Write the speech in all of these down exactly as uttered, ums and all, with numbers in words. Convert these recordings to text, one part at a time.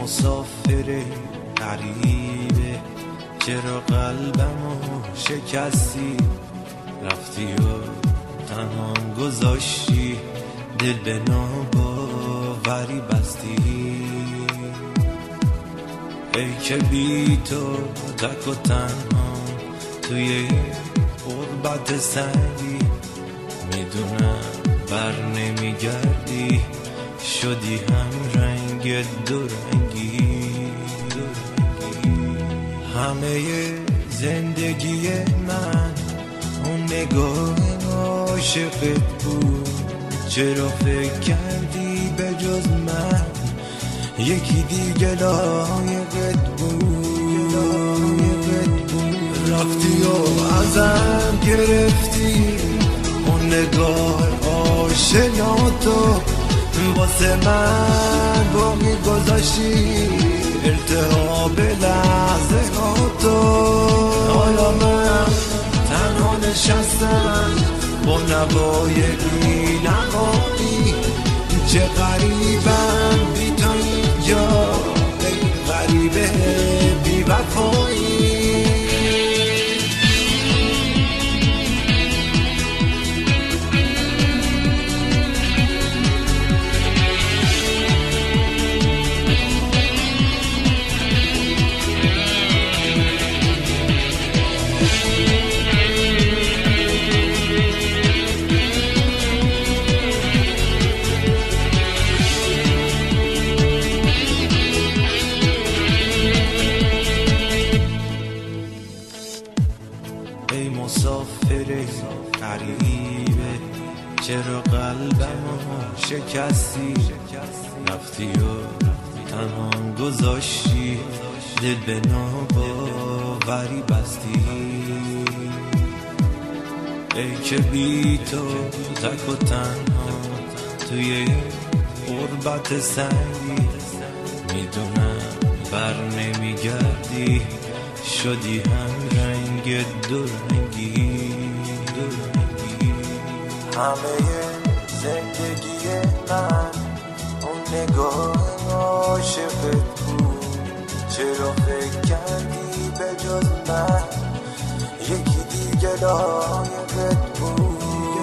مسافر غریبه، چرا قلبمو شکستی؟ رفتی و تنهام گذاشتی، دل به ناباوری بستی. ای که بی تو تک و تنها توی غربت سنگی، میدونم بر نمیگردی، شدی هم رنگ دو رنگی. همه زندگی من اون نگاه عاشقت بود، چرا فکر کردی به جز من یکی دیگه لایقت بود؟ رفتی و ازم گرفتی اون نگاه آشناتو، واسه من باقی گذاشتی التهاب لحظه هاتو. حالا من تنها نشستم با نوای بی نهایی، چه غریبم بی تو اینجا، ای غریبه بی وفایی. ای مسافر غریبه، چرا قلبمو شکستی؟ رفتی و تنهام گذاشتی، دل به ناباوری بستی. ای که بی تو تک و تنها توی غربت سنگی، میدونم بر نمیگردی، شدی هم رنگ دو رنگی. همه زندگی من اون نگاه عاشقت بود، چرا فکر کردی به جز من یکی دیگه لایقت بود؟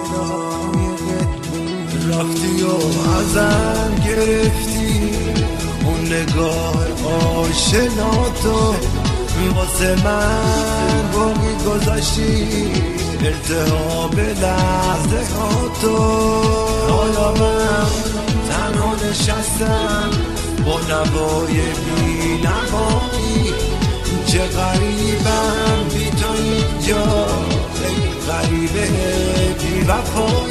رفتی و ازم گرفتی اون نگاه آشناتو، واسه من باقی گذاشتی التهاب لحظه هاتو. حالا من تنها نشستم با نوای بی نهایی، چه غریبم بی تو اینجا، ای غریبه بی وفایی.